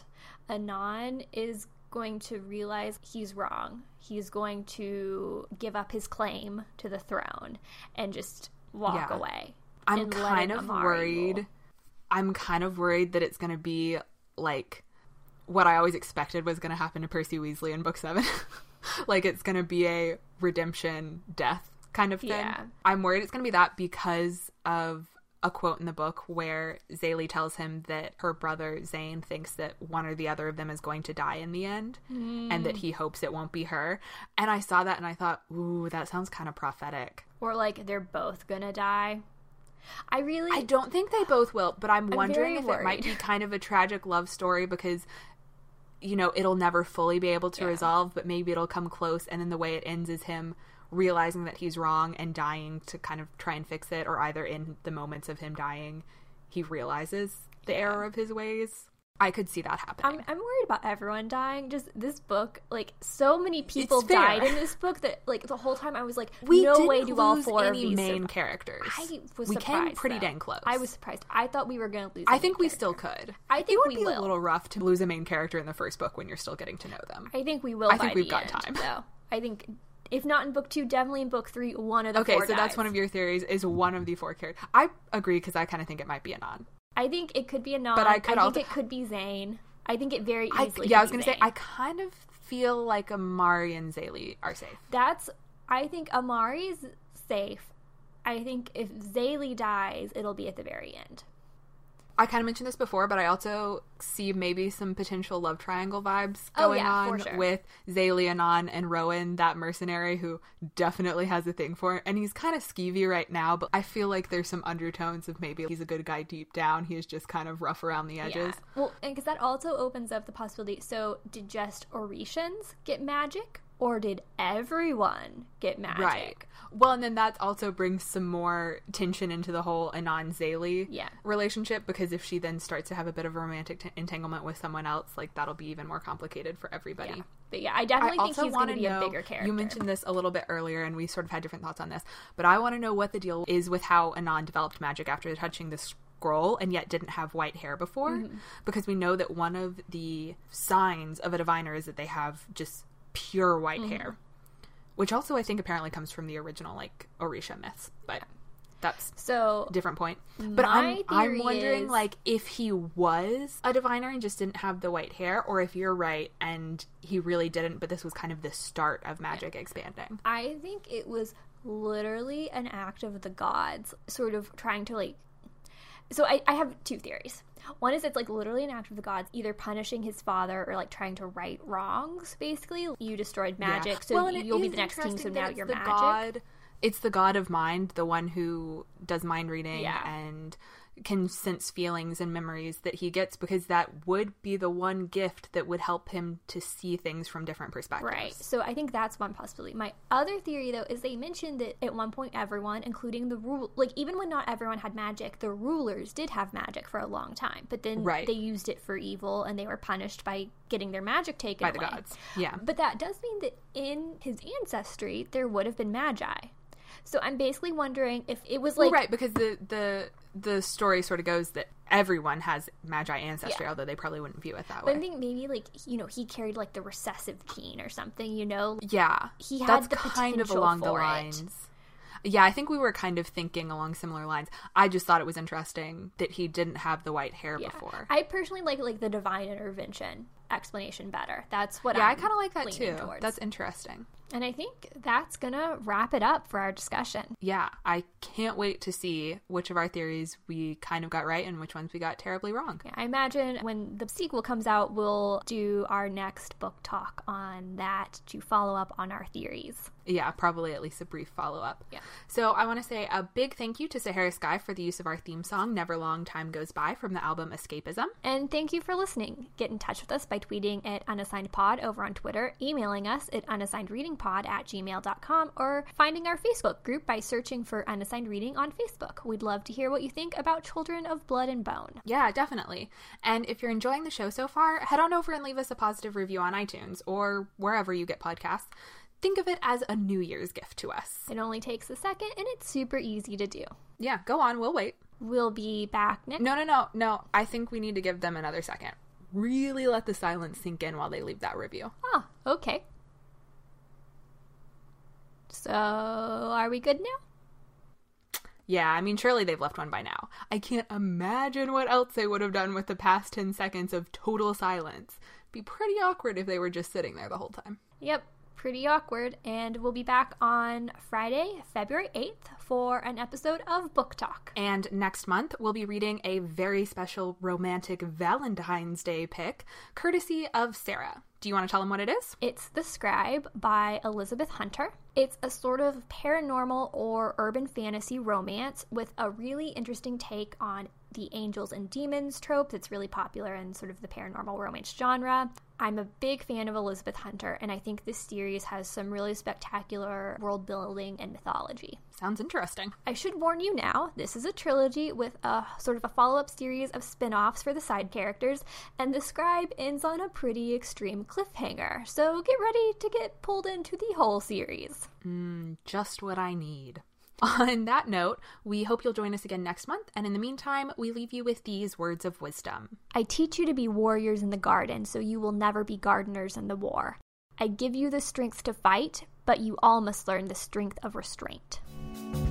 Anon is going to realize he's wrong. He's going to give up his claim to the throne and just walk away. I'm kind of worried. I'm kind of worried that it's going to be what I always expected was going to happen to Percy Weasley in book 7. It's going to be a redemption death kind of thing. Yeah. I'm worried it's going to be that because of a quote in the book where Zélie tells him that her brother Zane thinks that one or the other of them is going to die in the end and that he hopes it won't be her. And I saw that and I thought, ooh, that sounds kind of prophetic. Or they're both gonna die. I don't think they both will, but I'm wondering if worried. it might be kind of a tragic love story because it'll never fully be able to resolve, but maybe it'll come close, and then the way it ends is him realizing that he's wrong and dying to kind of try and fix it, or either in the moments of him dying he realizes the error of his ways. I could see that happening. I'm worried about everyone dying. Just this book, so many people died in this book that the whole time I was no way do all 4 of these main characters. I was we surprised. Came pretty though. dang close. I was surprised. I thought we were going to lose. I think we still could. I think it would we be will. a little rough to lose a main character in the first book when you're still getting to know them. I think we will. I think we've by got the end, time. though. I think if not in book 2, definitely in book 3, one of the 4 Okay, so dies. that's one of your theories. Is one of the 4 characters? I agree because I kind of think it might be Anon. I think it could be Anon. But I think it could be Zane. I think it very easily. I was going to to say I kind of feel like Amari and Zélie are safe. I think Amari's safe. I think if Zélie dies, it'll be at the very end. I kind of mentioned this before, but I also see maybe some potential love triangle vibes going on for sure. with Zaylee, Anon, and Rowan, that mercenary who definitely has a thing for it. And he's kind of skeevy right now, but I feel like there's some undertones of maybe he's a good guy deep down. He is just kind of rough around the edges. Yeah. Well, and because that also opens up the possibility. So, did just Orishans get magic, or did everyone get magic? Right. Well, and then that also brings some more tension into the whole Anon-Zaylee relationship, because if she then starts to have a bit of a romantic entanglement with someone else, like, that'll be even more complicated for everybody. Yeah. But yeah, I definitely think he's going to be a bigger character. You mentioned this a little bit earlier, and we sort of had different thoughts on this, but I want to know what the deal is with how Anon developed magic after touching the scroll and yet didn't have white hair before, because we know that one of the signs of a diviner is that they have just pure white hair. Which also I think apparently comes from the original, like, Orisha myths, but that's so a different point. But I'm wondering, like, if he was a diviner and just didn't have the white hair, or if you're right and he really didn't, but this was kind of the start of magic expanding. I think it was literally an act of the gods, sort of trying to, like... So I have two theories. One is it's, like, literally an act of the gods, either punishing his father or, like, trying to right wrongs, basically. You destroyed magic, so you'll be the next king, so now you're magic. It's the god of mind, the one who does mind reading and can sense feelings and memories that he gets, because that would be the one gift that would help him to see things from different perspectives. Right. So I think that's one possibility. My other theory, though, is they mentioned that at one point everyone, including the even when not everyone had magic, the rulers did have magic for a long time. But then they used it for evil, and they were punished by getting their magic taken by away. the gods. Yeah. But that does mean that in his ancestry, there would have been magi. So I'm basically wondering if it was like... Well, right, because the story sort of goes that everyone has magi ancestry, although they probably wouldn't view it that way. But I think maybe, like, he carried, like, the recessive gene or something, Yeah. He had that's the kind of potential along for the lines. Yeah, I think we were kind of thinking along similar lines. I just thought it was interesting that he didn't have the white hair before. I personally like the divine intervention explanation better. That's what I kind of like that too. Towards. That's interesting. And I think that's going to wrap it up for our discussion. Yeah, I can't wait to see which of our theories we kind of got right and which ones we got terribly wrong. Yeah, I imagine when the sequel comes out, we'll do our next book talk on that to follow up on our theories. Yeah, probably at least a brief follow-up. Yeah. So I want to say a big thank you to Sahara Sky for the use of our theme song, Never Long Time Goes By, from the album Escapism. And thank you for listening. Get in touch with us by tweeting at unassignedpod over on Twitter, emailing us at unassignedreadingpod@gmail.com, or finding our Facebook group by searching for Unassigned Reading on Facebook. We'd love to hear what you think about Children of Blood and Bone. Yeah, definitely. And if you're enjoying the show so far, head on over and leave us a positive review on iTunes or wherever you get podcasts. Think of it as a New Year's gift to us. It only takes a second, and it's super easy to do. Yeah, go on. We'll wait. We'll be back next... No. I think we need to give them another second. Really let the silence sink in while they leave that review. Oh, okay. So, are we good now? Yeah, I mean, surely they've left one by now. I can't imagine what else they would have done with the past 10 seconds of total silence. It'd be pretty awkward if they were just sitting there the whole time. Yep. Pretty awkward, and we'll be back on Friday, February 8th for an episode of Book Talk. And next month, we'll be reading a very special romantic Valentine's Day pick, courtesy of Sarah. Do you want to tell them what it is? It's The Scribe by Elizabeth Hunter. It's a sort of paranormal or urban fantasy romance with a really interesting take on the angels and demons trope that's really popular in sort of the paranormal romance genre. I'm a big fan of Elizabeth Hunter, and I think this series has some really spectacular world building and mythology. Sounds interesting. I should warn you now, this is a trilogy with a sort of a follow-up series of spin-offs for the side characters, and The Scribe ends on a pretty extreme cliffhanger, so get ready to get pulled into the whole series. Just what I need. On that note, we hope you'll join us again next month, and in the meantime, we leave you with these words of wisdom. I teach you to be warriors in the garden, so you will never be gardeners in the war. I give you the strength to fight, but you all must learn the strength of restraint.